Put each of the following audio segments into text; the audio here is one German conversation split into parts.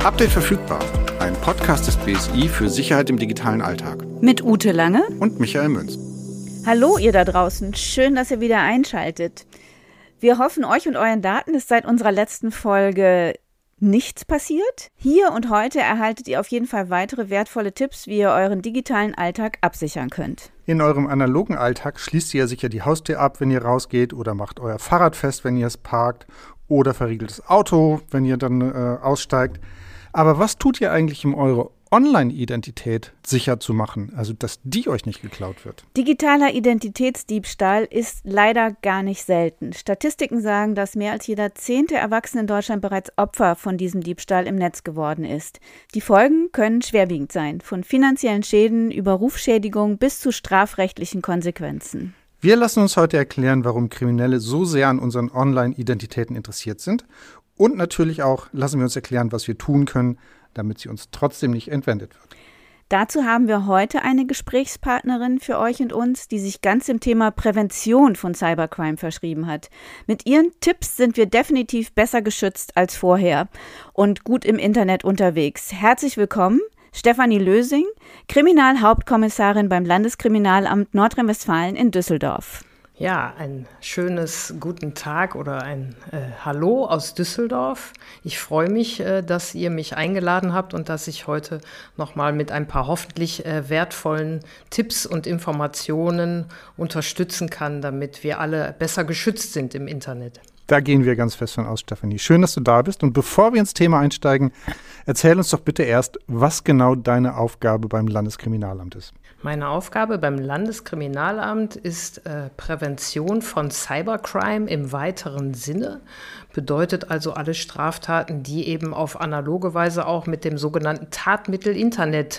Update verfügbar. Ein Podcast des BSI für Sicherheit im digitalen Alltag. Mit Ute Lange und Michael Münz. Hallo ihr da draußen, schön, dass ihr wieder einschaltet. Wir hoffen, euch und euren Daten ist seit unserer letzten Folge nichts passiert. Hier und heute erhaltet ihr auf jeden Fall weitere wertvolle Tipps, wie ihr euren digitalen Alltag absichern könnt. In eurem analogen Alltag schließt ihr sicher die Haustür ab, wenn ihr rausgeht, oder macht euer Fahrrad fest, wenn ihr es parkt, oder verriegelt das Auto, wenn ihr dann aussteigt. Aber was tut ihr eigentlich, um eure Online-Identität sicher zu machen, also dass die euch nicht geklaut wird? Digitaler Identitätsdiebstahl ist leider gar nicht selten. Statistiken sagen, dass mehr als jeder 10. Erwachsene in Deutschland bereits Opfer von diesem Diebstahl im Netz geworden ist. Die Folgen können schwerwiegend sein, von finanziellen Schäden über Rufschädigung bis zu strafrechtlichen Konsequenzen. Wir lassen uns heute erklären, warum Kriminelle so sehr an unseren Online-Identitäten interessiert sind. Und natürlich auch lassen wir uns erklären, was wir tun können, damit sie uns trotzdem nicht entwendet wird. Dazu haben wir heute eine Gesprächspartnerin für euch und uns, die sich ganz dem Thema Prävention von Cybercrime verschrieben hat. Mit ihren Tipps sind wir definitiv besser geschützt als vorher und gut im Internet unterwegs. Herzlich willkommen, Stefanie Lösing, Kriminalhauptkommissarin beim Landeskriminalamt Nordrhein-Westfalen in Düsseldorf. Ja, ein schönes guten Tag oder ein Hallo aus Düsseldorf. Ich freue mich, dass ihr mich eingeladen habt und dass ich heute nochmal mit ein paar hoffentlich wertvollen Tipps und Informationen unterstützen kann, damit wir alle besser geschützt sind im Internet. Da gehen wir ganz fest von aus, Stefanie. Schön, dass du da bist. Und bevor wir ins Thema einsteigen, erzähl uns doch bitte erst, was genau deine Aufgabe beim Landeskriminalamt ist. Meine Aufgabe beim Landeskriminalamt ist Prävention von Cybercrime im weiteren Sinne. Bedeutet also alle Straftaten, die eben auf analoge Weise auch mit dem sogenannten Tatmittel Internet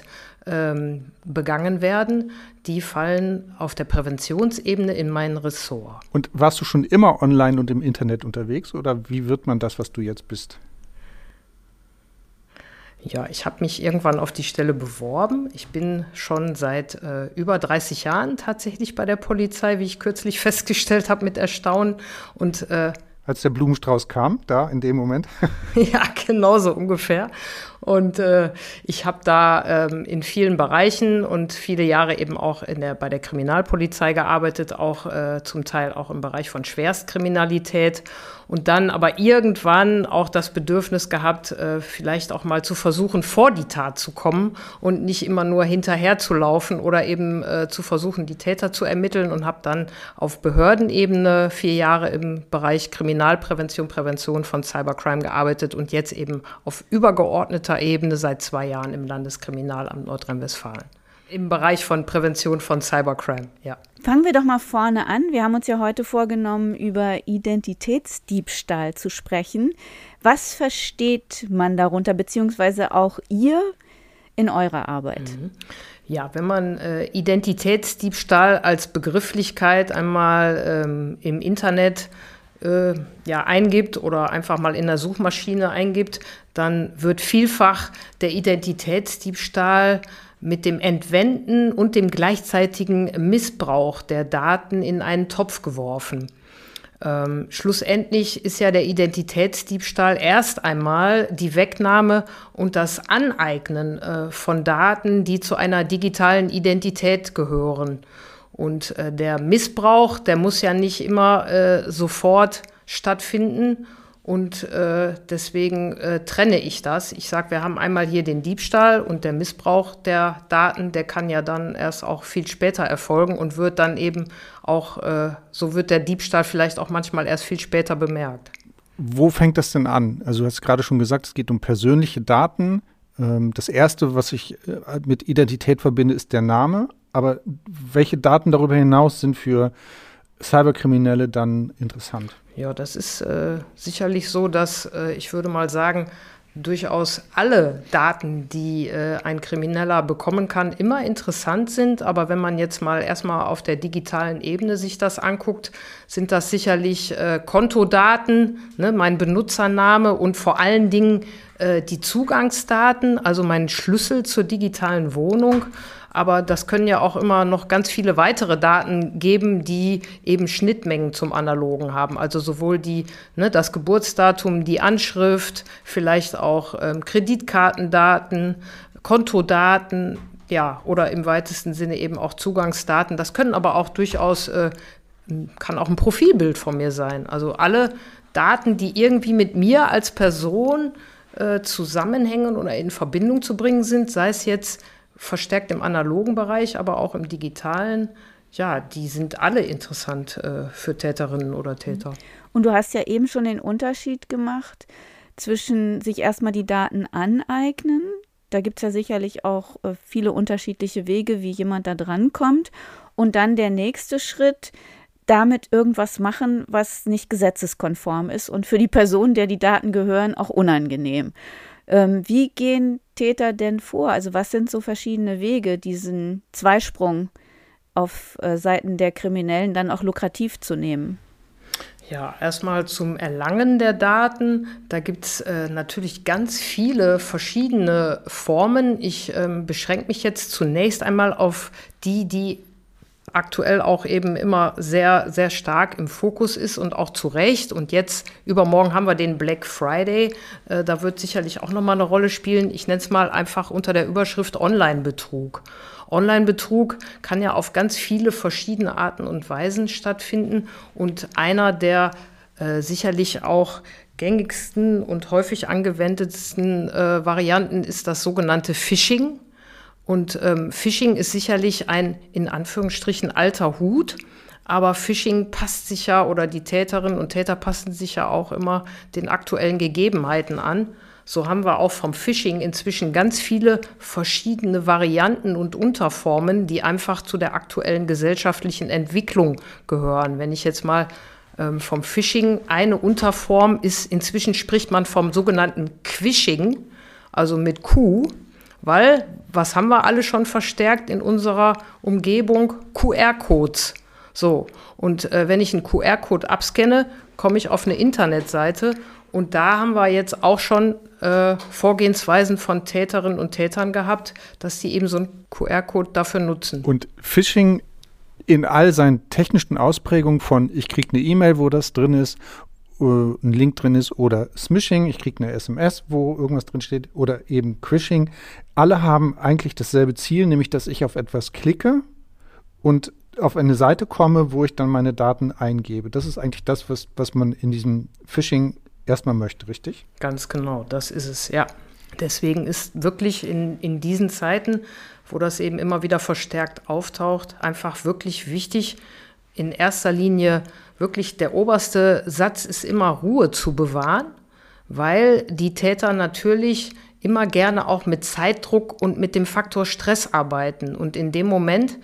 begangen werden, die fallen auf der Präventionsebene in mein Ressort. Und warst du schon immer online und im Internet unterwegs oder wie wird man das, was du jetzt bist? Ja, ich habe mich irgendwann auf die Stelle beworben. Ich bin schon seit über 30 Jahren tatsächlich bei der Polizei, wie ich kürzlich festgestellt habe mit Erstaunen. Und als der Blumenstrauß kam, da in dem Moment? Ja, genau so ungefähr. Und ich habe da in vielen Bereichen und viele Jahre eben auch bei der Kriminalpolizei gearbeitet, auch zum Teil auch im Bereich von Schwerstkriminalität. Und dann aber irgendwann auch das Bedürfnis gehabt, vielleicht auch mal zu versuchen, vor die Tat zu kommen und nicht immer nur hinterher zu laufen oder eben zu versuchen, die Täter zu ermitteln, und habe dann auf Behördenebene 4 Jahre im Bereich Kriminalprävention, Prävention von Cybercrime gearbeitet und jetzt eben auf übergeordneter Ebene seit 2 Jahren im Landeskriminalamt Nordrhein-Westfalen. Im Bereich von Prävention von Cybercrime, ja. Fangen wir doch mal vorne an. Wir haben uns ja heute vorgenommen, über Identitätsdiebstahl zu sprechen. Was versteht man darunter, beziehungsweise auch ihr in eurer Arbeit? Ja, wenn man Identitätsdiebstahl als Begrifflichkeit einmal im Internet eingibt oder einfach mal in der Suchmaschine eingibt, dann wird vielfach der Identitätsdiebstahl mit dem Entwenden und dem gleichzeitigen Missbrauch der Daten in einen Topf geworfen. Schlussendlich ist ja der Identitätsdiebstahl erst einmal die Wegnahme und das Aneignen von Daten, die zu einer digitalen Identität gehören. Und der Missbrauch, der muss ja nicht immer sofort stattfinden. Und deswegen trenne ich das. Ich sage, wir haben einmal hier den Diebstahl, und der Missbrauch der Daten, der kann ja dann erst auch viel später erfolgen und wird dann eben auch, so wird der Diebstahl vielleicht auch manchmal erst viel später bemerkt. Wo fängt das denn an? Also du hast gerade schon gesagt, es geht um persönliche Daten. Das Erste, was ich mit Identität verbinde, ist der Name. Aber welche Daten darüber hinaus sind für Cyberkriminelle dann interessant? Ja, das ist sicherlich so, dass ich würde mal sagen, durchaus alle Daten, die ein Krimineller bekommen kann, immer interessant sind. Aber wenn man jetzt mal erstmal auf der digitalen Ebene sich das anguckt, sind das sicherlich Kontodaten, ne, mein Benutzername und vor allen Dingen die Zugangsdaten, also mein Schlüssel zur digitalen Wohnung. aber das können ja auch immer noch ganz viele weitere Daten geben, die eben Schnittmengen zum Analogen haben. Also sowohl das Geburtsdatum, die Anschrift, vielleicht auch Kreditkartendaten, Kontodaten, ja, oder im weitesten Sinne eben auch Zugangsdaten. Das können aber auch durchaus, kann auch ein Profilbild von mir sein. Also alle Daten, die irgendwie mit mir als Person zusammenhängen oder in Verbindung zu bringen sind, sei es jetzt verstärkt im analogen Bereich, aber auch im digitalen, ja, die sind alle interessant für Täterinnen oder Täter. Und du hast ja eben schon den Unterschied gemacht zwischen sich erstmal die Daten aneignen. Da gibt es ja sicherlich auch viele unterschiedliche Wege, wie jemand da drankommt. Und dann der nächste Schritt, damit irgendwas machen, was nicht gesetzeskonform ist und für die Person, der die Daten gehören, auch unangenehm. Wie gehen Täter denn vor? Also was sind so verschiedene Wege, diesen Zweisprung auf Seiten der Kriminellen dann auch lukrativ zu nehmen? Ja, erstmal zum Erlangen der Daten. Da gibt es natürlich ganz viele verschiedene Formen. Ich beschränke mich jetzt zunächst einmal auf die aktuell auch eben immer sehr, sehr stark im Fokus ist und auch zu Recht. Und jetzt übermorgen haben wir den Black Friday. Da wird sicherlich auch nochmal eine Rolle spielen. Ich nenne es mal einfach unter der Überschrift Online-Betrug. Online-Betrug kann ja auf ganz viele verschiedene Arten und Weisen stattfinden. Und einer der sicherlich auch gängigsten und häufig angewendetsten Varianten ist das sogenannte Phishing. Und Phishing ist sicherlich ein, in Anführungsstrichen, alter Hut. Aber Phishing passt sich ja, oder die Täterinnen und Täter passen sich ja auch immer den aktuellen Gegebenheiten an. So haben wir auch vom Phishing inzwischen ganz viele verschiedene Varianten und Unterformen, die einfach zu der aktuellen gesellschaftlichen Entwicklung gehören. Wenn ich jetzt mal vom Phishing, eine Unterform ist, inzwischen spricht man vom sogenannten Quishing, also mit Q, weil, was haben wir alle schon verstärkt in unserer Umgebung? QR-Codes. So, und wenn ich einen QR-Code abscanne, komme ich auf eine Internetseite. Und da haben wir jetzt auch schon Vorgehensweisen von Täterinnen und Tätern gehabt, dass die eben so einen QR-Code dafür nutzen. Und Phishing in all seinen technischen Ausprägungen von ich kriege eine E-Mail, wo das drin ist, ein Link drin ist, oder Smishing, ich kriege eine SMS, wo irgendwas drin steht, oder eben Quishing. Alle haben eigentlich dasselbe Ziel, nämlich dass ich auf etwas klicke und auf eine Seite komme, wo ich dann meine Daten eingebe. Das ist eigentlich das, was man in diesem Phishing erstmal möchte, richtig? Ganz genau, das ist es, ja. Deswegen ist wirklich in diesen Zeiten, wo das eben immer wieder verstärkt auftaucht, einfach wirklich wichtig, in erster Linie wirklich der oberste Satz ist immer Ruhe zu bewahren, weil die Täter natürlich immer gerne auch mit Zeitdruck und mit dem Faktor Stress arbeiten. Und in dem Moment,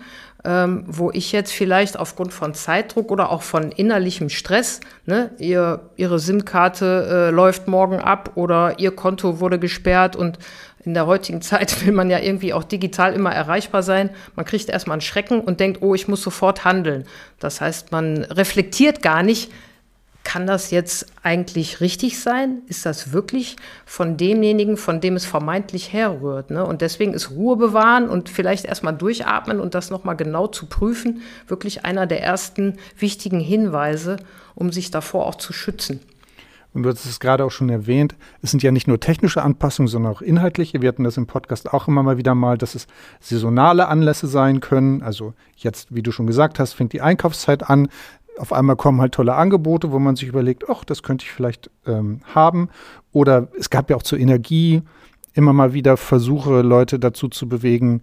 wo ich jetzt vielleicht aufgrund von Zeitdruck oder auch von innerlichem Stress, ne, ihre SIM-Karte läuft morgen ab oder ihr Konto wurde gesperrt, und in der heutigen Zeit will man ja irgendwie auch digital immer erreichbar sein. Man kriegt erstmal einen Schrecken und denkt, oh, ich muss sofort handeln. Das heißt, man reflektiert gar nicht, kann das jetzt eigentlich richtig sein? Ist das wirklich von demjenigen, von dem es vermeintlich herrührt? Ne? Und deswegen ist Ruhe bewahren und vielleicht erstmal durchatmen und das nochmal genau zu prüfen, wirklich einer der ersten wichtigen Hinweise, um sich davor auch zu schützen. Und du hast es gerade auch schon erwähnt, es sind ja nicht nur technische Anpassungen, sondern auch inhaltliche. Wir hatten das im Podcast auch immer mal wieder mal, dass es saisonale Anlässe sein können. Also jetzt, wie du schon gesagt hast, fängt die Einkaufszeit an. Auf einmal kommen halt tolle Angebote, wo man sich überlegt, ach, das könnte ich vielleicht haben. Oder es gab ja auch zur Energie immer mal wieder Versuche, Leute dazu zu bewegen,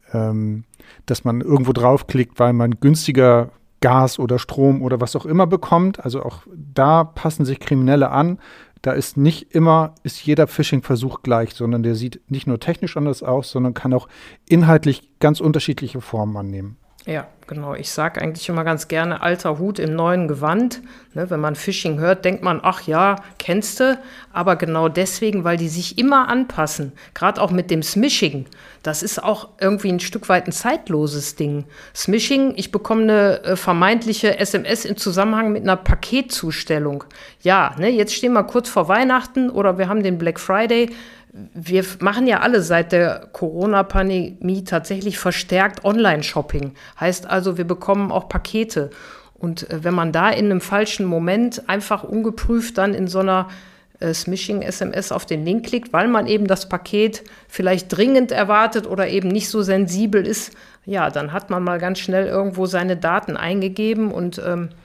dass man irgendwo draufklickt, weil man günstiger Gas oder Strom oder was auch immer bekommt. Also auch da passen sich Kriminelle an. Da ist nicht immer, ist jeder Phishing-Versuch gleich, sondern der sieht nicht nur technisch anders aus, sondern kann auch inhaltlich ganz unterschiedliche Formen annehmen. Ja, genau. Ich sage eigentlich immer ganz gerne, alter Hut im neuen Gewand. Ne, wenn man Phishing hört, denkt man, ach ja, kennst du. Aber genau deswegen, weil die sich immer anpassen. Gerade auch mit dem Smishing. Das ist auch irgendwie ein Stück weit ein zeitloses Ding. Smishing, ich bekomme eine vermeintliche SMS im Zusammenhang mit einer Paketzustellung. Ja, ne, jetzt stehen wir kurz vor Weihnachten oder wir haben den Black Friday. wir machen ja alle seit der Corona-Pandemie tatsächlich verstärkt Online-Shopping. Heißt also, wir bekommen auch Pakete. Und wenn man da in einem falschen Moment einfach ungeprüft dann in so einer Smishing-SMS auf den Link klickt, weil man eben das Paket vielleicht dringend erwartet oder eben nicht so sensibel ist, ja, dann hat man mal ganz schnell irgendwo seine Daten eingegeben und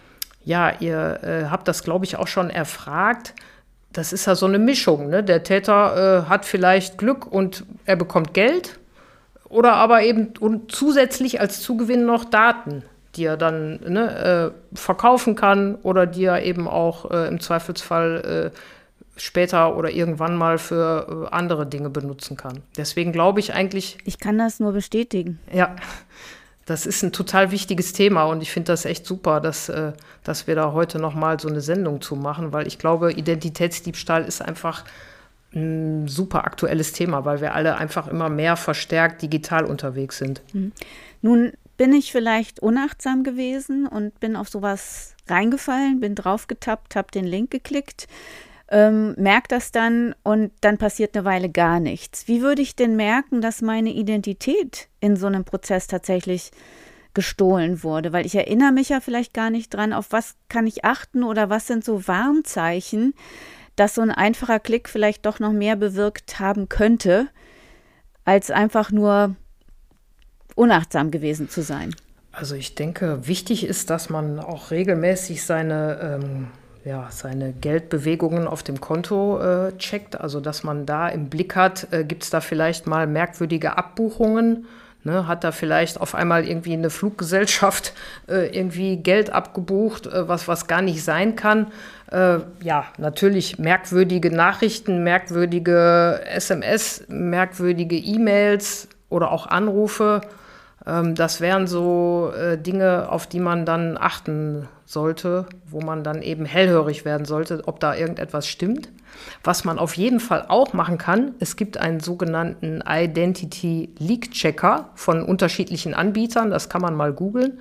ihr habt das, glaube ich, auch schon erfragt. Das ist ja so eine Mischung, ne? Der Täter hat vielleicht Glück und er bekommt Geld oder aber eben und zusätzlich als Zugewinn noch Daten, die er dann verkaufen kann oder die er eben auch im Zweifelsfall später oder irgendwann mal für andere Dinge benutzen kann. Deswegen glaube ich eigentlich... Ich kann das nur bestätigen. Ja, das ist ein total wichtiges Thema und ich finde das echt super, dass wir da heute noch mal so eine Sendung zu machen, weil ich glaube, Identitätsdiebstahl ist einfach ein super aktuelles Thema, weil wir alle einfach immer mehr verstärkt digital unterwegs sind. Nun bin ich vielleicht unachtsam gewesen und bin auf sowas reingefallen, bin draufgetappt, habe den Link geklickt, merke das dann und dann passiert eine Weile gar nichts. Wie würde ich denn merken, dass meine Identität in so einem Prozess tatsächlich gestohlen wurde? Weil ich erinnere mich ja vielleicht gar nicht dran, auf was kann ich achten oder was sind so Warnzeichen, dass so ein einfacher Klick vielleicht doch noch mehr bewirkt haben könnte, als einfach nur unachtsam gewesen zu sein. Also ich denke, wichtig ist, dass man auch regelmäßig seine Geldbewegungen auf dem Konto checkt, also dass man da im Blick hat, gibt es da vielleicht mal merkwürdige Abbuchungen, ne? Hat da vielleicht auf einmal irgendwie eine Fluggesellschaft irgendwie Geld abgebucht, was gar nicht sein kann. Natürlich merkwürdige Nachrichten, merkwürdige SMS, merkwürdige E-Mails oder auch Anrufe. Das wären so Dinge, auf die man dann achten sollte, wo man dann eben hellhörig werden sollte, ob da irgendetwas stimmt. Was man auf jeden Fall auch machen kann, es gibt einen sogenannten Identity Leak Checker von unterschiedlichen Anbietern, das kann man mal googeln.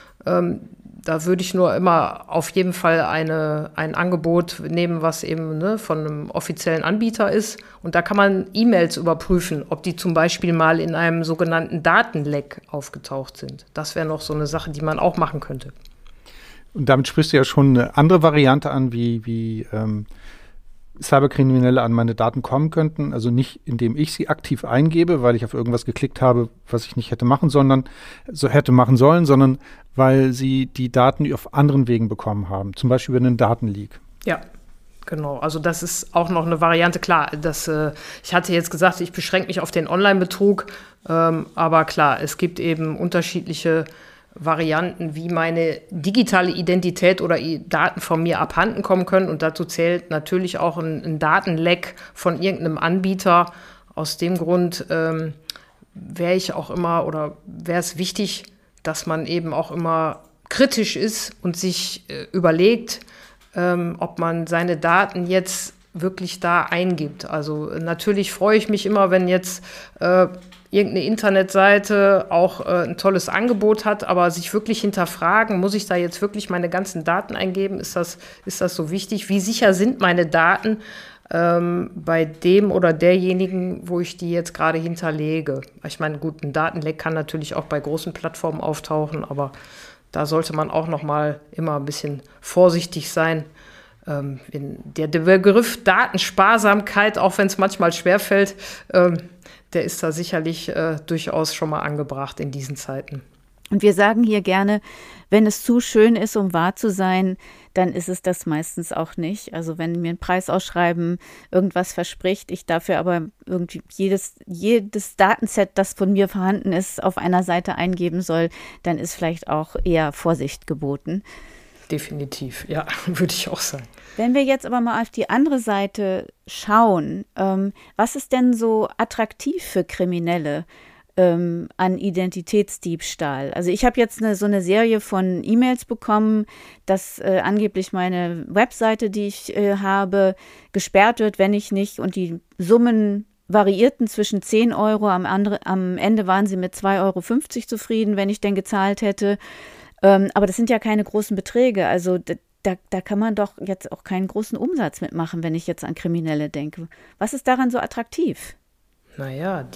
Da würde ich nur immer auf jeden Fall ein Angebot nehmen, was eben von einem offiziellen Anbieter ist. Und da kann man E-Mails überprüfen, ob die zum Beispiel mal in einem sogenannten Datenleck aufgetaucht sind. Das wäre noch so eine Sache, die man auch machen könnte. Und damit sprichst du ja schon eine andere Variante an, wie Cyberkriminelle an meine Daten kommen könnten. Also nicht, indem ich sie aktiv eingebe, weil ich auf irgendwas geklickt habe, was ich nicht hätte machen sollen, sondern weil sie die Daten auf anderen Wegen bekommen haben, zum Beispiel über einen Datenleak. Ja, genau. Also das ist auch noch eine Variante. Klar, ich hatte jetzt gesagt, ich beschränke mich auf den Online-Betrug, aber klar, es gibt eben unterschiedliche Varianten, wie meine digitale Identität oder Daten von mir abhanden kommen können. Und dazu zählt natürlich auch ein Datenleck von irgendeinem Anbieter. Aus dem Grund wäre es wichtig, dass man eben auch immer kritisch ist und sich überlegt, ob man seine Daten jetzt wirklich da eingibt. Also natürlich freue ich mich immer, wenn jetzt irgendeine Internetseite auch ein tolles Angebot hat, aber sich wirklich hinterfragen, muss ich da jetzt wirklich meine ganzen Daten eingeben? Ist das so wichtig? Wie sicher sind meine Daten bei dem oder derjenigen, wo ich die jetzt gerade hinterlege? Ich meine, gut, ein Datenleck kann natürlich auch bei großen Plattformen auftauchen, aber da sollte man auch noch mal immer ein bisschen vorsichtig sein. Der Begriff Datensparsamkeit, auch wenn es manchmal schwerfällt, der ist da sicherlich durchaus schon mal angebracht in diesen Zeiten. Und wir sagen hier gerne, wenn es zu schön ist, um wahr zu sein, dann ist es das meistens auch nicht. Also wenn mir ein Preisausschreiben irgendwas verspricht, ich dafür aber irgendwie jedes Datenset, das von mir vorhanden ist, auf einer Seite eingeben soll, dann ist vielleicht auch eher Vorsicht geboten. Definitiv, ja, würde ich auch sagen. Wenn wir jetzt aber mal auf die andere Seite schauen, was ist denn so attraktiv für Kriminelle an Identitätsdiebstahl? Also ich habe jetzt so eine Serie von E-Mails bekommen, dass angeblich meine Webseite, die ich habe, gesperrt wird, wenn ich nicht, und die Summen variierten zwischen 10 Euro, am Ende waren sie mit 2,50 Euro zufrieden, wenn ich denn gezahlt hätte. Aber das sind ja keine großen Beträge, also da kann man doch jetzt auch keinen großen Umsatz mitmachen, wenn ich jetzt an Kriminelle denke. Was ist daran so attraktiv? Naja,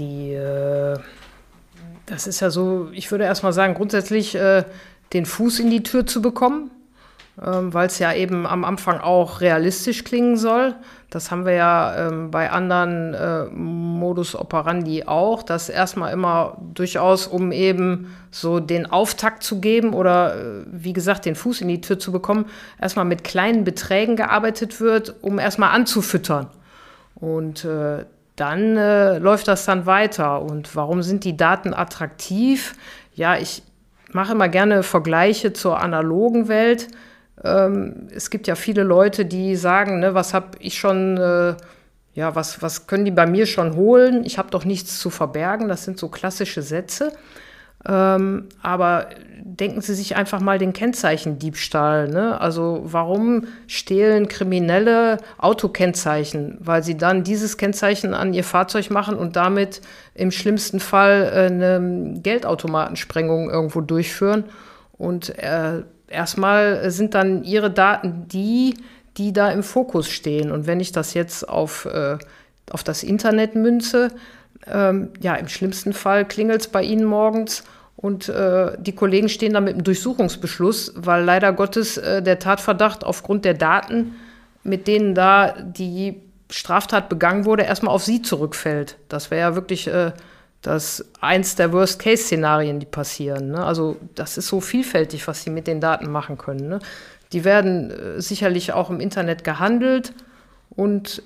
das ist ja so, ich würde erst mal sagen, grundsätzlich den Fuß in die Tür zu bekommen, weil es ja eben am Anfang auch realistisch klingen soll. Das haben wir ja bei anderen Modus operandi auch, das erstmal immer durchaus, um eben so den Auftakt zu geben oder wie gesagt, den Fuß in die Tür zu bekommen, erstmal mit kleinen Beträgen gearbeitet wird, um erstmal anzufüttern. Und dann läuft das dann weiter. Und warum sind die Daten attraktiv? Ja, ich mache immer gerne Vergleiche zur analogen Welt. Es gibt ja viele Leute, die sagen, ne, was habe ich schon, was können die bei mir schon holen? Ich habe doch nichts zu verbergen. Das sind so klassische Sätze. Aber denken Sie sich einfach mal den Kennzeichendiebstahl, ne? Also warum stehlen Kriminelle Autokennzeichen? Weil sie dann dieses Kennzeichen an ihr Fahrzeug machen und damit im schlimmsten Fall eine Geldautomatensprengung irgendwo durchführen. Und erstmal sind dann ihre Daten die da im Fokus stehen. Und wenn ich das jetzt auf das Internet münze, im schlimmsten Fall klingelt es bei Ihnen morgens und die Kollegen stehen da mit einem Durchsuchungsbeschluss, weil leider Gottes der Tatverdacht aufgrund der Daten, mit denen da die Straftat begangen wurde, erstmal auf Sie zurückfällt. Das wäre ja wirklich eins der Worst-Case-Szenarien, die passieren. Ne? Also das ist so vielfältig, was Sie mit den Daten machen können. Ne? Die werden sicherlich auch im Internet gehandelt und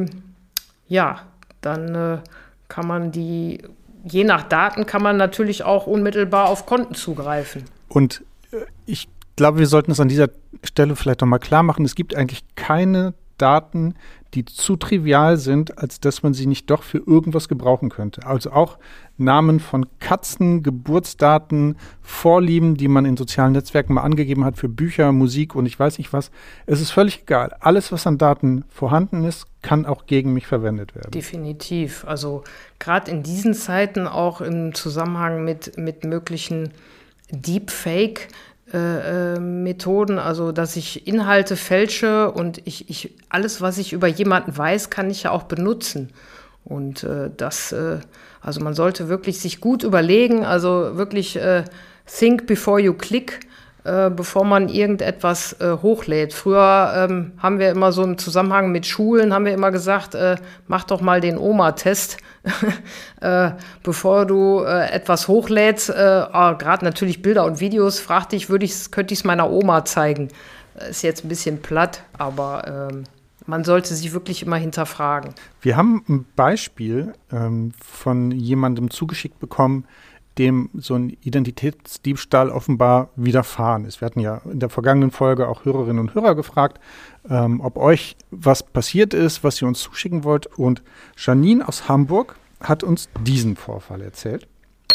dann kann man je nach Daten kann man natürlich auch unmittelbar auf Konten zugreifen. Und ich glaube, wir sollten es an dieser Stelle vielleicht noch mal klar machen, es gibt eigentlich keine Daten, die zu trivial sind, als dass man sie nicht doch für irgendwas gebrauchen könnte. Also auch Namen von Katzen, Geburtsdaten, Vorlieben, die man in sozialen Netzwerken mal angegeben hat für Bücher, Musik und ich weiß nicht was. Es ist völlig egal. Alles, was an Daten vorhanden ist, kann auch gegen mich verwendet werden. Definitiv. Also gerade in diesen Zeiten auch im Zusammenhang mit möglichen Deepfake Methoden, also dass ich Inhalte fälsche und ich alles, was ich über jemanden weiß, kann ich ja auch benutzen. Und also man sollte wirklich sich gut überlegen, also wirklich think before you click, bevor man irgendetwas hochlädt. Früher haben wir immer so im Zusammenhang mit Schulen, haben wir immer gesagt, mach doch mal den Oma-Test, bevor du etwas hochlädst. Gerade natürlich Bilder und Videos, könnte ich es meiner Oma zeigen. Ist jetzt ein bisschen platt, aber man sollte sich wirklich immer hinterfragen. Wir haben ein Beispiel von jemandem zugeschickt bekommen, dem so ein Identitätsdiebstahl offenbar widerfahren ist. Wir hatten ja in der vergangenen Folge auch Hörerinnen und Hörer gefragt, ob euch was passiert ist, was ihr uns zuschicken wollt. Und Janine aus Hamburg hat uns diesen Vorfall erzählt.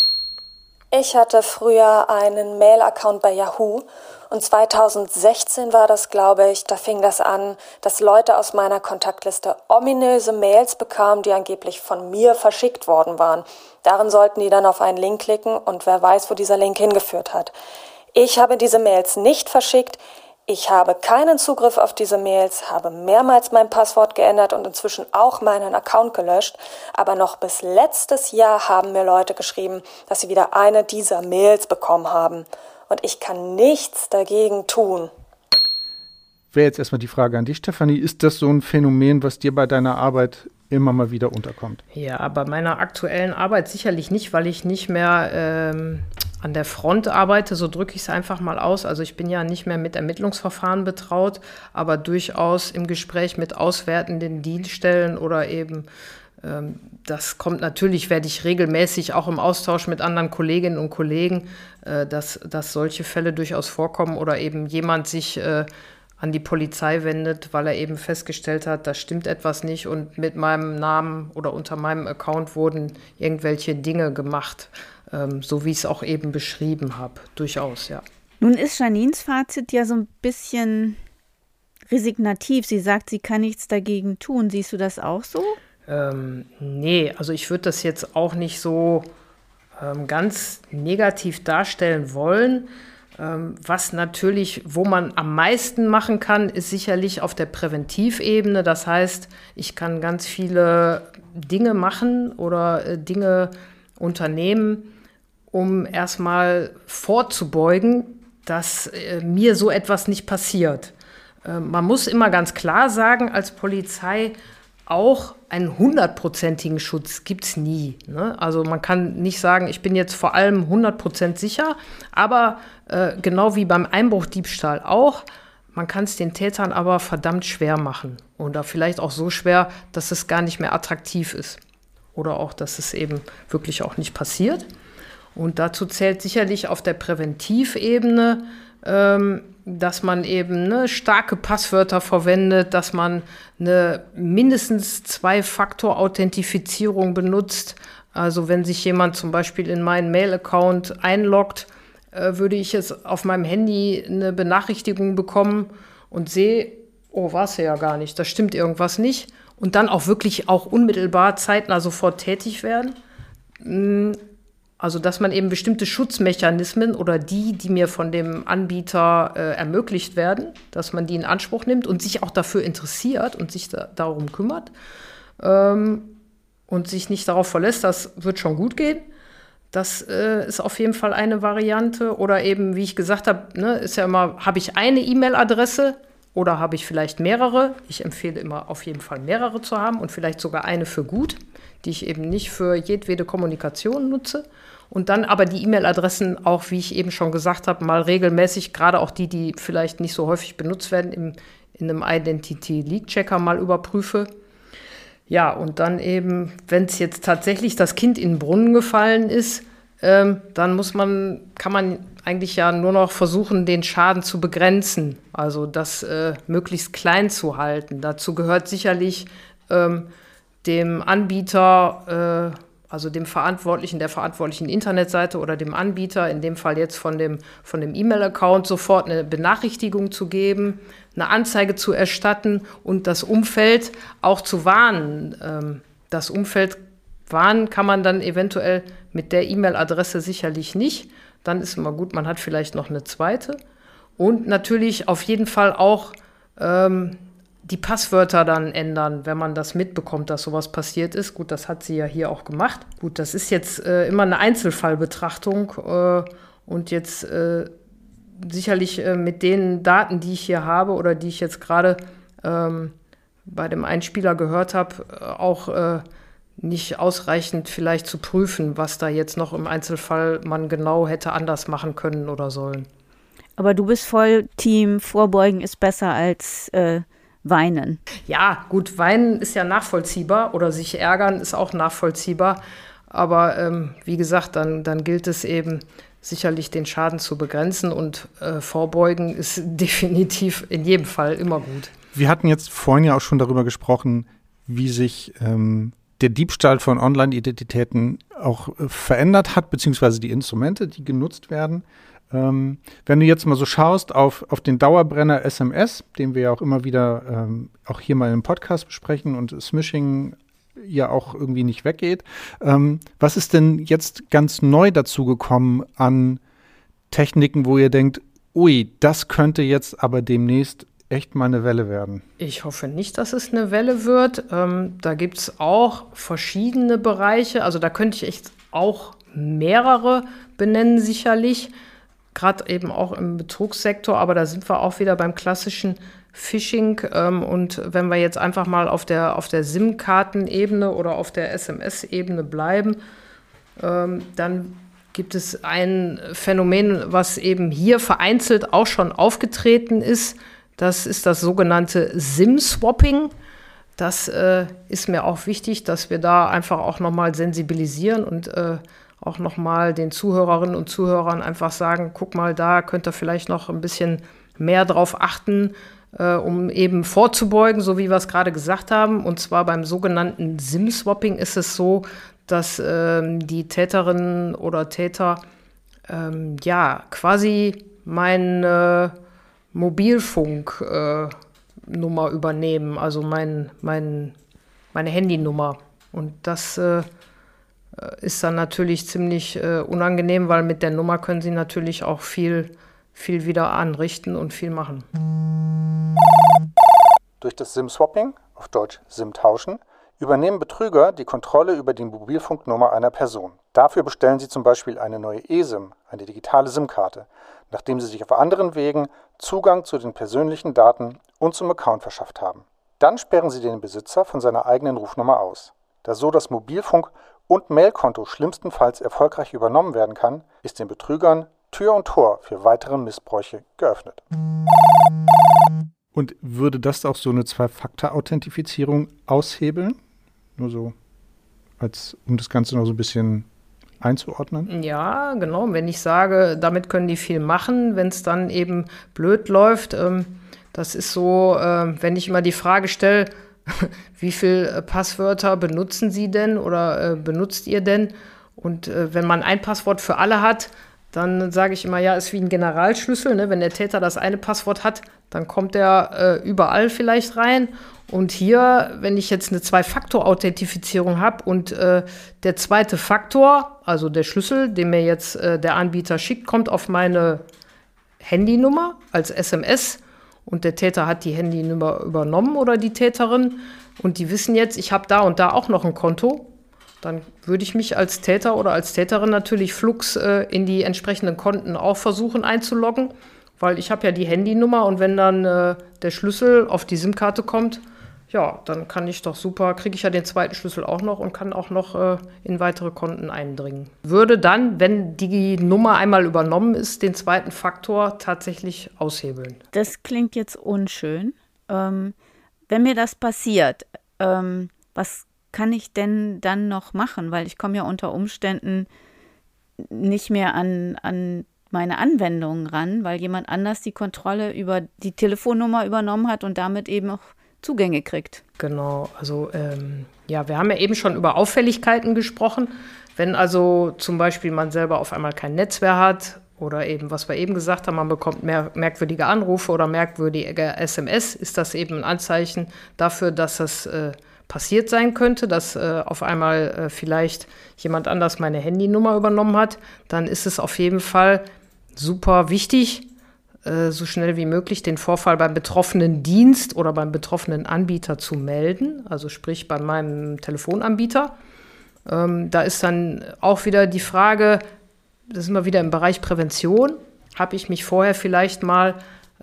Ich hatte früher einen Mail-Account bei Yahoo und 2016 war das, glaube ich, da fing das an, dass Leute aus meiner Kontaktliste ominöse Mails bekamen, die angeblich von mir verschickt worden waren. Darin sollten die dann auf einen Link klicken und wer weiß, wo dieser Link hingeführt hat. Ich habe diese Mails nicht verschickt. Ich habe keinen Zugriff auf diese Mails, habe mehrmals mein Passwort geändert und inzwischen auch meinen Account gelöscht. Aber noch bis letztes Jahr haben mir Leute geschrieben, dass sie wieder eine dieser Mails bekommen haben. Und ich kann nichts dagegen tun. Wäre jetzt erstmal die Frage an dich, Stefanie. Ist das so ein Phänomen, was dir bei deiner Arbeit immer mal wieder unterkommt? Ja, bei meiner aktuellen Arbeit sicherlich nicht, weil ich nicht mehr an der Front arbeite, so drücke ich es einfach mal aus. Also ich bin ja nicht mehr mit Ermittlungsverfahren betraut, aber durchaus im Gespräch mit auswertenden Dienststellen oder eben, das kommt natürlich, werde ich regelmäßig auch im Austausch mit anderen Kolleginnen und Kollegen, dass solche Fälle durchaus vorkommen oder eben jemand sich an die Polizei wendet, weil er eben festgestellt hat, da stimmt etwas nicht und mit meinem Namen oder unter meinem Account wurden irgendwelche Dinge gemacht. So wie ich es auch eben beschrieben habe, durchaus, ja. Nun ist Janines Fazit ja so ein bisschen resignativ. Sie sagt, sie kann nichts dagegen tun. Siehst du das auch so? Nee, also ich würde das jetzt auch nicht so ganz negativ darstellen wollen. Was natürlich, wo man am meisten machen kann, ist sicherlich auf der Präventivebene. Das heißt, ich kann ganz viele Dinge machen oder Dinge unternehmen, um erstmal vorzubeugen, dass mir so etwas nicht passiert. Man muss immer ganz klar sagen, als Polizei, auch einen 100%igen Schutz gibt es nie. Ne? Also man kann nicht sagen, ich bin jetzt vor allem 100% sicher, aber genau wie beim Einbruchdiebstahl auch, man kann es den Tätern aber verdammt schwer machen. Oder vielleicht auch so schwer, dass es gar nicht mehr attraktiv ist. Oder auch, dass es eben wirklich auch nicht passiert. Und dazu zählt sicherlich auf der Präventivebene, dass man eben starke Passwörter verwendet, dass man eine mindestens 2-Faktor-Authentifizierung benutzt. Also wenn sich jemand zum Beispiel in meinen Mail-Account einloggt, würde ich jetzt auf meinem Handy eine Benachrichtigung bekommen und sehe, oh, war es ja gar nicht, da stimmt irgendwas nicht. Und dann auch wirklich auch unmittelbar zeitnah sofort tätig werden. Also dass man eben bestimmte Schutzmechanismen oder die mir von dem Anbieter ermöglicht werden, dass man die in Anspruch nimmt und sich auch dafür interessiert und sich darum kümmert und sich nicht darauf verlässt, das wird schon gut gehen. Das ist auf jeden Fall eine Variante. Oder eben, wie ich gesagt habe, ist ja immer, habe ich eine E-Mail-Adresse oder habe ich vielleicht mehrere? Ich empfehle immer auf jeden Fall mehrere zu haben und vielleicht sogar eine für gut, die ich eben nicht für jedwede Kommunikation nutze. Und dann aber die E-Mail-Adressen auch, wie ich eben schon gesagt habe, mal regelmäßig, gerade auch die vielleicht nicht so häufig benutzt werden, in einem Identity-Leak-Checker mal überprüfe. Ja, und dann eben, wenn es jetzt tatsächlich das Kind in den Brunnen gefallen ist, dann kann man eigentlich ja nur noch versuchen, den Schaden zu begrenzen, also das möglichst klein zu halten. Dazu gehört sicherlich dem Anbieter, also dem Verantwortlichen der verantwortlichen Internetseite oder dem Anbieter, in dem Fall jetzt von dem E-Mail-Account, sofort eine Benachrichtigung zu geben, eine Anzeige zu erstatten und das Umfeld auch zu warnen. Das Umfeld warnen kann man dann eventuell mit der E-Mail-Adresse sicherlich nicht. Dann ist immer gut, man hat vielleicht noch eine zweite. Und natürlich auf jeden Fall auch die Passwörter dann ändern, wenn man das mitbekommt, dass sowas passiert ist. Gut, das hat sie ja hier auch gemacht. Gut, das ist jetzt immer eine Einzelfallbetrachtung und jetzt sicherlich mit den Daten, die ich hier habe oder die ich jetzt gerade bei dem Einspieler gehört habe, auch nicht ausreichend vielleicht zu prüfen, was da jetzt noch im Einzelfall man genau hätte anders machen können oder sollen. Aber du bist voll Team, Vorbeugen ist besser als weinen. Ja, gut, weinen ist ja nachvollziehbar oder sich ärgern ist auch nachvollziehbar. Aber wie gesagt, dann gilt es eben sicherlich den Schaden zu begrenzen und vorbeugen ist definitiv in jedem Fall immer gut. Wir hatten jetzt vorhin ja auch schon darüber gesprochen, wie sich der Diebstahl von Online-Identitäten auch verändert hat, beziehungsweise die Instrumente, die genutzt werden. Wenn du jetzt mal so schaust auf den Dauerbrenner SMS, den wir ja auch immer wieder auch hier mal im Podcast besprechen und Smishing ja auch irgendwie nicht weggeht. Was ist denn jetzt ganz neu dazu gekommen an Techniken, wo ihr denkt, ui, das könnte jetzt aber demnächst echt mal eine Welle werden? Ich hoffe nicht, dass es eine Welle wird. Da gibt es auch verschiedene Bereiche. Also da könnte ich echt auch mehrere benennen sicherlich. Gerade eben auch im Betrugssektor, aber da sind wir auch wieder beim klassischen Phishing. Und wenn wir jetzt einfach mal auf der SIM-Karten-Ebene oder auf der SMS-Ebene bleiben, dann gibt es ein Phänomen, was eben hier vereinzelt auch schon aufgetreten ist. Das ist das sogenannte SIM-Swapping. Das ist mir auch wichtig, dass wir da einfach auch nochmal sensibilisieren und auch nochmal den Zuhörerinnen und Zuhörern einfach sagen, guck mal, da könnt ihr vielleicht noch ein bisschen mehr drauf achten, um eben vorzubeugen, so wie wir es gerade gesagt haben. Und zwar beim sogenannten SIM-Swapping ist es so, dass die Täterinnen oder Täter quasi meine Mobilfunknummer übernehmen, also meine Handynummer. Und das ist dann natürlich ziemlich unangenehm, weil mit der Nummer können sie natürlich auch viel viel wieder anrichten und viel machen. Durch das SIM-Swapping, auf Deutsch SIM-Tauschen, übernehmen Betrüger die Kontrolle über die Mobilfunknummer einer Person. Dafür bestellen sie zum Beispiel eine neue eSIM, eine digitale SIM-Karte, nachdem sie sich auf anderen Wegen Zugang zu den persönlichen Daten und zum Account verschafft haben. Dann sperren sie den Besitzer von seiner eigenen Rufnummer aus. Da so das Mobilfunk- und Mailkonto schlimmstenfalls erfolgreich übernommen werden kann, ist den Betrügern Tür und Tor für weitere Missbräuche geöffnet. Und würde das auch so eine Zwei-Faktor-Authentifizierung aushebeln? Nur so, um das Ganze noch so ein bisschen einzuordnen? Ja, genau. Wenn ich sage, damit können die viel machen, wenn es dann eben blöd läuft, das ist so, wenn ich immer die Frage stelle, wie viele Passwörter benutzen Sie denn oder benutzt ihr denn? Und wenn man ein Passwort für alle hat, dann sage ich immer, ja, ist wie ein Generalschlüssel. Ne? Wenn der Täter das eine Passwort hat, dann kommt er überall vielleicht rein. Und hier, wenn ich jetzt eine Zwei-Faktor-Authentifizierung habe und der zweite Faktor, also der Schlüssel, den mir jetzt der Anbieter schickt, kommt auf meine Handynummer als SMS und der Täter hat die Handynummer übernommen oder die Täterin und die wissen jetzt, ich habe da und da auch noch ein Konto, dann würde ich mich als Täter oder als Täterin natürlich flugs in die entsprechenden Konten auch versuchen einzuloggen, weil ich habe ja die Handynummer und wenn dann der Schlüssel auf die SIM-Karte kommt, ja, dann kann ich doch super, kriege ich ja den zweiten Schlüssel auch noch und kann auch noch in weitere Konten eindringen. Würde dann, wenn die Nummer einmal übernommen ist, den zweiten Faktor tatsächlich aushebeln. Das klingt jetzt unschön. Wenn mir das passiert, was kann ich denn dann noch machen? Weil ich komme ja unter Umständen nicht mehr an meine Anwendungen ran, weil jemand anders die Kontrolle über die Telefonnummer übernommen hat und damit eben auch Zugänge kriegt. Genau, also ja, wir haben ja eben schon über Auffälligkeiten gesprochen. Wenn also zum Beispiel man selber auf einmal kein Netz mehr hat oder eben, was wir eben gesagt haben, man bekommt merkwürdige Anrufe oder merkwürdige SMS, ist das eben ein Anzeichen dafür, dass das passiert sein könnte, dass auf einmal vielleicht jemand anders meine Handynummer übernommen hat. Dann ist es auf jeden Fall super wichtig, so schnell wie möglich den Vorfall beim betroffenen Dienst oder beim betroffenen Anbieter zu melden, also sprich bei meinem Telefonanbieter. Da ist dann auch wieder die Frage, das sind wir wieder im Bereich Prävention, habe ich mich vorher vielleicht mal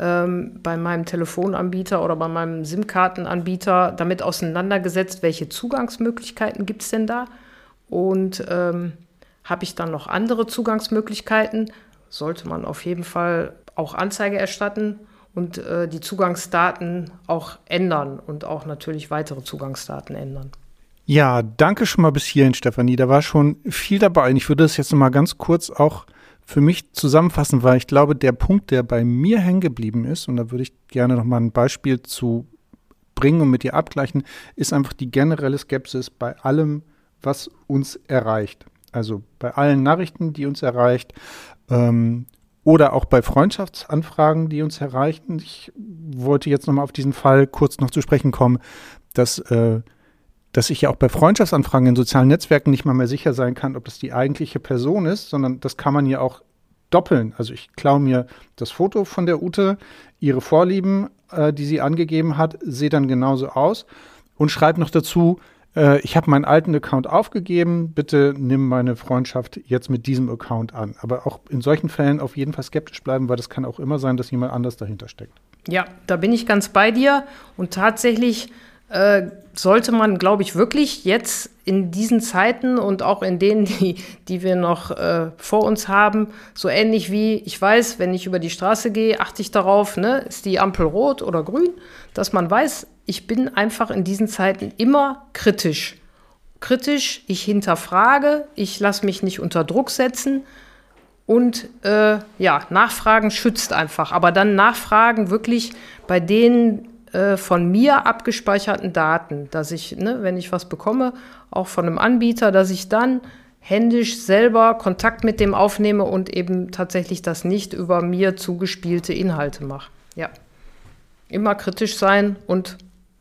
bei meinem Telefonanbieter oder bei meinem SIM-Kartenanbieter damit auseinandergesetzt, welche Zugangsmöglichkeiten gibt es denn da und habe ich dann noch andere Zugangsmöglichkeiten, sollte man auf jeden Fall auch Anzeige erstatten und die Zugangsdaten auch ändern und auch natürlich weitere Zugangsdaten ändern. Ja, danke schon mal bis hierhin, Stefanie. Da war schon viel dabei. Und ich würde das jetzt noch mal ganz kurz auch für mich zusammenfassen, weil ich glaube, der Punkt, der bei mir hängen geblieben ist, und da würde ich gerne noch mal ein Beispiel zu bringen und mit dir abgleichen, ist einfach die generelle Skepsis bei allem, was uns erreicht. Also bei allen Nachrichten, die uns erreicht, oder auch bei Freundschaftsanfragen, die uns erreichen. Ich wollte jetzt nochmal auf diesen Fall kurz noch zu sprechen kommen, dass ich ja auch bei Freundschaftsanfragen in sozialen Netzwerken nicht mal mehr sicher sein kann, ob das die eigentliche Person ist, sondern das kann man ja auch doppeln. Also ich klaue mir das Foto von der Ute, ihre Vorlieben, die sie angegeben hat, sehe dann genauso aus und schreibe noch dazu, ich habe meinen alten Account aufgegeben, bitte nimm meine Freundschaft jetzt mit diesem Account an. Aber auch in solchen Fällen auf jeden Fall skeptisch bleiben, weil das kann auch immer sein, dass jemand anders dahinter steckt. Ja, da bin ich ganz bei dir und tatsächlich sollte man, glaube ich, wirklich jetzt in diesen Zeiten und auch in denen, die wir noch vor uns haben, so ähnlich wie, ich weiß, wenn ich über die Straße gehe, achte ich darauf, ne, ist die Ampel rot oder grün, dass man weiß, ich bin einfach in diesen Zeiten immer kritisch. Kritisch, ich hinterfrage, ich lasse mich nicht unter Druck setzen und Nachfragen schützt einfach. Aber dann Nachfragen wirklich bei den von mir abgespeicherten Daten, dass ich, wenn ich was bekomme, auch von einem Anbieter, dass ich dann händisch selber Kontakt mit dem aufnehme und eben tatsächlich das nicht über mir zugespielte Inhalte mache. Ja, immer kritisch sein und ja,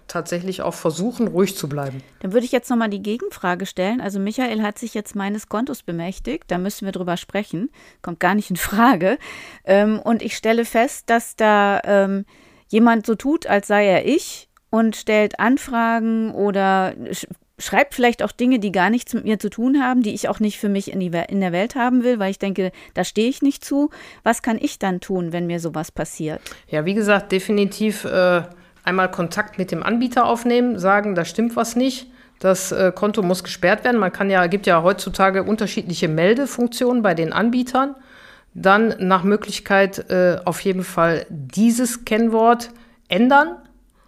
tatsächlich auch versuchen, ruhig zu bleiben. Dann würde ich jetzt nochmal die Gegenfrage stellen. Also Michael hat sich jetzt meines Kontos bemächtigt, da müssen wir drüber sprechen, kommt gar nicht in Frage. Und ich stelle fest, dass da jemand so tut, als sei er ich und stellt Anfragen oder schreibt vielleicht auch Dinge, die gar nichts mit mir zu tun haben, die ich auch nicht für mich in der Welt haben will, weil ich denke, da stehe ich nicht zu. Was kann ich dann tun, wenn mir sowas passiert? Ja, wie gesagt, definitiv einmal Kontakt mit dem Anbieter aufnehmen, sagen, da stimmt was nicht. Das Konto muss gesperrt werden. Gibt ja heutzutage unterschiedliche Meldefunktionen bei den Anbietern. Dann nach Möglichkeit auf jeden Fall dieses Kennwort ändern.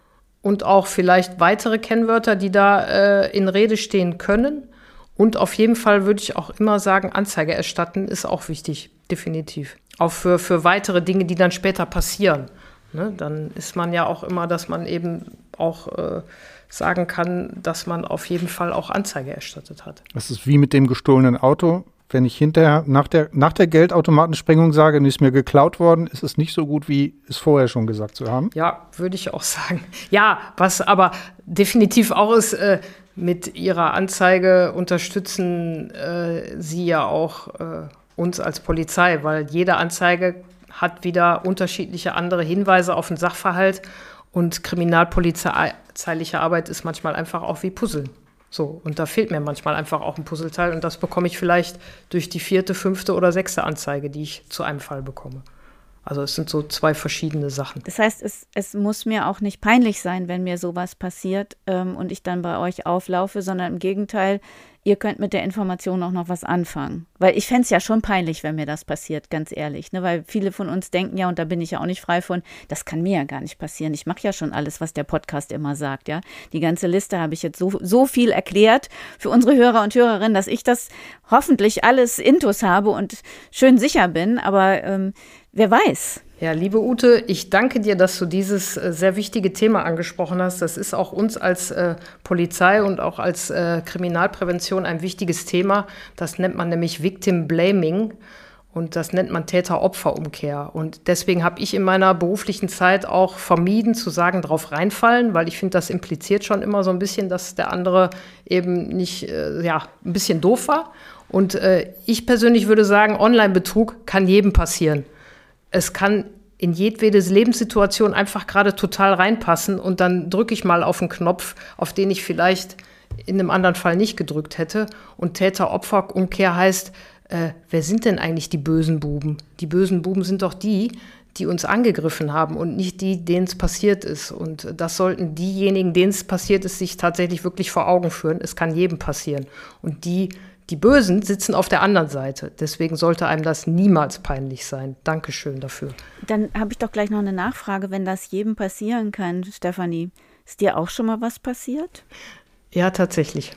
Und auch vielleicht weitere Kennwörter, die da in Rede stehen können. Und auf jeden Fall würde ich auch immer sagen, Anzeige erstatten ist auch wichtig, definitiv. Auch für weitere Dinge, die dann später passieren. Ne? Dann ist man ja auch immer, dass man eben auch sagen kann, dass man auf jeden Fall auch Anzeige erstattet hat. Das ist wie mit dem gestohlenen Auto. Wenn ich hinterher nach der Geldautomatensprengung sage, ist mir geklaut worden, ist es nicht so gut, wie es vorher schon gesagt zu haben. Ja, würde ich auch sagen. Ja, was aber definitiv auch ist, mit Ihrer Anzeige unterstützen Sie ja auch uns als Polizei, weil jede Anzeige hat wieder unterschiedliche andere Hinweise auf den Sachverhalt und kriminalpolizeiliche Arbeit ist manchmal einfach auch wie Puzzeln. So, und da fehlt mir manchmal einfach auch ein Puzzleteil und das bekomme ich vielleicht durch die 4., 5. oder 6. Anzeige, die ich zu einem Fall bekomme. Also es sind so 2 verschiedene Sachen. Das heißt, es muss mir auch nicht peinlich sein, wenn mir sowas passiert und ich dann bei euch auflaufe, sondern im Gegenteil, ihr könnt mit der Information auch noch was anfangen. Weil ich fände es ja schon peinlich, wenn mir das passiert, ganz ehrlich. Ne? Weil viele von uns denken ja, und da bin ich ja auch nicht frei von, das kann mir ja gar nicht passieren. Ich mache ja schon alles, was der Podcast immer sagt. Ja? Die ganze Liste habe ich jetzt so viel erklärt für unsere Hörer und Hörerinnen, dass ich das hoffentlich alles intus habe und schön sicher bin. Aber wer weiß. Ja, liebe Ute, ich danke dir, dass du dieses sehr wichtige Thema angesprochen hast. Das ist auch uns als Polizei und auch als Kriminalprävention ein wichtiges Thema. Das nennt man nämlich Victim Blaming und das nennt man Täter-Opfer-Umkehr. Und deswegen habe ich in meiner beruflichen Zeit auch vermieden zu sagen, drauf reinfallen, weil ich finde, das impliziert schon immer so ein bisschen, dass der andere eben nicht, ein bisschen doof war. Und ich persönlich würde sagen, Online-Betrug kann jedem passieren. Es kann in jedwede Lebenssituation einfach gerade total reinpassen und dann drücke ich mal auf einen Knopf, auf den ich vielleicht in einem anderen Fall nicht gedrückt hätte. Und Täter-Opfer-Umkehr heißt, wer sind denn eigentlich die bösen Buben? Die bösen Buben sind doch die uns angegriffen haben und nicht die, denen es passiert ist. Und das sollten diejenigen, denen es passiert ist, sich tatsächlich wirklich vor Augen führen. Es kann jedem passieren. Und die Bösen sitzen auf der anderen Seite. Deswegen sollte einem das niemals peinlich sein. Dankeschön dafür. Dann habe ich doch gleich noch eine Nachfrage, wenn das jedem passieren kann, Stefanie. Ist dir auch schon mal was passiert? Ja, tatsächlich.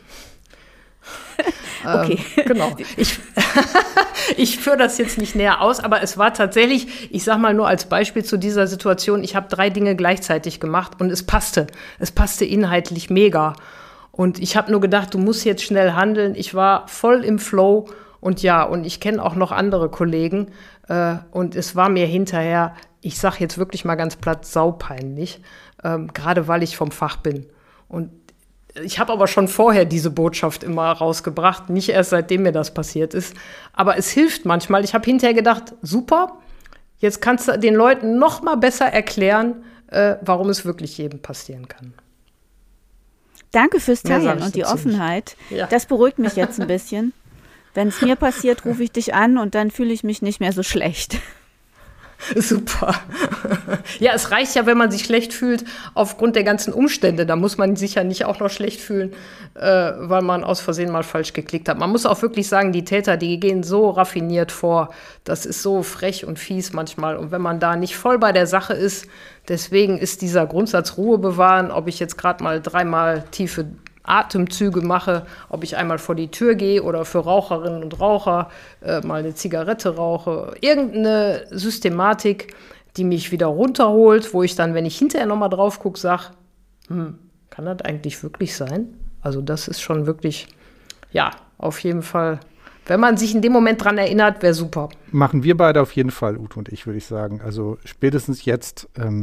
Okay. Genau. Ich führe das jetzt nicht näher aus, aber es war tatsächlich, ich sage mal nur als Beispiel zu dieser Situation, ich habe 3 Dinge gleichzeitig gemacht und es passte. Es passte inhaltlich mega. Und ich habe nur gedacht, du musst jetzt schnell handeln. Ich war voll im Flow und ich kenne auch noch andere Kollegen. Und es war mir hinterher, ich sage jetzt wirklich mal ganz platt, saupeinlich, gerade weil ich vom Fach bin. Und ich habe aber schon vorher diese Botschaft immer rausgebracht, nicht erst seitdem mir das passiert ist. Aber es hilft manchmal. Ich habe hinterher gedacht, super, jetzt kannst du den Leuten noch mal besser erklären, warum es wirklich jedem passieren kann. Danke fürs Teilen und die Offenheit. Ja. Das beruhigt mich jetzt ein bisschen. Wenn es mir passiert, rufe ich dich an und dann fühle ich mich nicht mehr so schlecht. Super. Ja, es reicht ja, wenn man sich schlecht fühlt aufgrund der ganzen Umstände. Da muss man sich ja nicht auch noch schlecht fühlen, weil man aus Versehen mal falsch geklickt hat. Man muss auch wirklich sagen, die Täter, die gehen so raffiniert vor. Das ist so frech und fies manchmal. Und wenn man da nicht voll bei der Sache ist, deswegen ist dieser Grundsatz Ruhe bewahren, ob ich jetzt gerade mal 3-mal tiefe Atemzüge mache, ob ich einmal vor die Tür gehe oder für Raucherinnen und Raucher mal eine Zigarette rauche. Irgendeine Systematik, die mich wieder runterholt, wo ich dann, wenn ich hinterher nochmal drauf gucke, sage, kann das eigentlich wirklich sein? Also das ist schon wirklich, ja, auf jeden Fall, wenn man sich in dem Moment dran erinnert, wäre super. Machen wir beide auf jeden Fall, Ute und ich, würde ich sagen. Also spätestens jetzt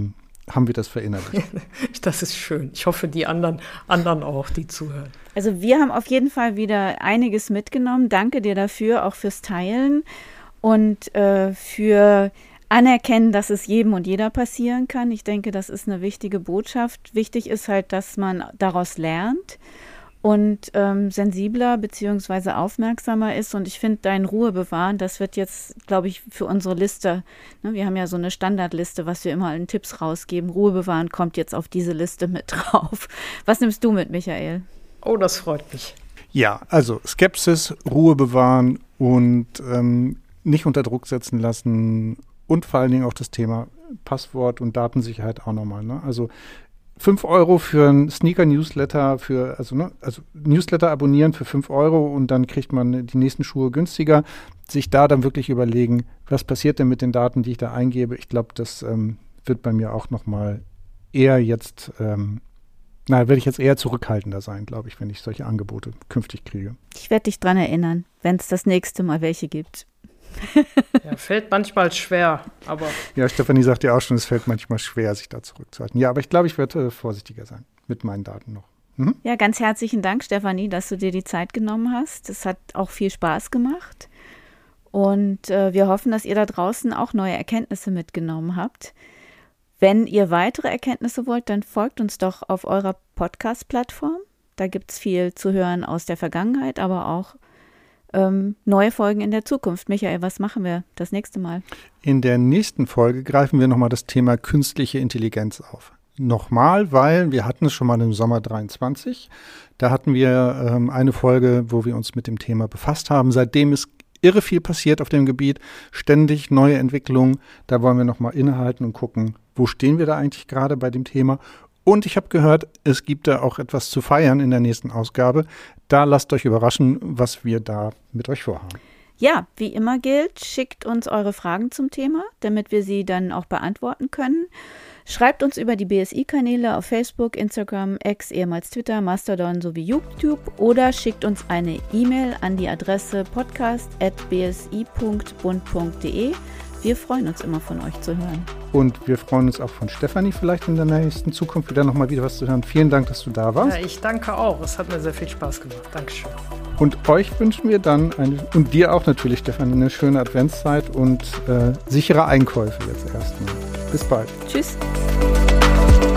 haben wir das verinnerlicht. Das ist schön. Ich hoffe, die anderen auch, die zuhören. Also wir haben auf jeden Fall wieder einiges mitgenommen. Danke dir dafür, auch fürs Teilen und für anerkennen, dass es jedem und jeder passieren kann. Ich denke, das ist eine wichtige Botschaft. Wichtig ist halt, dass man daraus lernt und sensibler bzw. aufmerksamer ist. Und ich finde, dein Ruhe bewahren, das wird jetzt, glaube ich, für unsere Liste, ne, wir haben ja so eine Standardliste, was wir immer an Tipps rausgeben. Ruhe bewahren kommt jetzt auf diese Liste mit drauf. Was nimmst du mit, Michael? Oh, das freut mich. Ja, also Skepsis, Ruhe bewahren und nicht unter Druck setzen lassen und vor allen Dingen auch das Thema Passwort und Datensicherheit auch nochmal. Ne? Also 5 € für ein Sneaker-Newsletter, also Newsletter abonnieren für 5 € und dann kriegt man die nächsten Schuhe günstiger. Sich da dann wirklich überlegen, was passiert denn mit den Daten, die ich da eingebe. Ich glaube, das wird bei mir auch nochmal eher jetzt, werde ich jetzt eher zurückhaltender sein, glaube ich, wenn ich solche Angebote künftig kriege. Ich werde dich dran erinnern, wenn es das nächste Mal welche gibt. Ja, fällt manchmal schwer, aber... Ja, Stefanie sagt ja auch schon, es fällt manchmal schwer, sich da zurückzuhalten. Ja, aber ich glaube, ich werde vorsichtiger sein mit meinen Daten noch. Mhm. Ja, ganz herzlichen Dank, Stefanie, dass du dir die Zeit genommen hast. Es hat auch viel Spaß gemacht. Und wir hoffen, dass ihr da draußen auch neue Erkenntnisse mitgenommen habt. Wenn ihr weitere Erkenntnisse wollt, dann folgt uns doch auf eurer Podcast-Plattform. Da gibt es viel zu hören aus der Vergangenheit, aber auch neue Folgen in der Zukunft. Michael, was machen wir das nächste Mal? In der nächsten Folge greifen wir nochmal das Thema künstliche Intelligenz auf. Nochmal, weil wir hatten es schon mal im Sommer 23. Da hatten wir eine Folge, wo wir uns mit dem Thema befasst haben. Seitdem ist irre viel passiert auf dem Gebiet, ständig neue Entwicklungen. Da wollen wir nochmal innehalten und gucken, wo stehen wir da eigentlich gerade bei dem Thema. Und ich habe gehört, es gibt da auch etwas zu feiern in der nächsten Ausgabe. Da lasst euch überraschen, was wir da mit euch vorhaben. Ja, wie immer gilt, schickt uns eure Fragen zum Thema, damit wir sie dann auch beantworten können. Schreibt uns über die BSI-Kanäle auf Facebook, Instagram, X, ehemals Twitter, Mastodon sowie YouTube oder schickt uns eine E-Mail an die Adresse podcast@bsi.bund.de. Wir freuen uns immer, von euch zu hören. Und wir freuen uns auch von Stefanie vielleicht in der nächsten Zukunft wieder was zu hören. Vielen Dank, dass du da warst. Ja, ich danke auch. Es hat mir sehr viel Spaß gemacht. Dankeschön. Und euch wünschen wir dann und dir auch natürlich, Stefanie, eine schöne Adventszeit und sichere Einkäufe jetzt erstmal. Bis bald. Tschüss.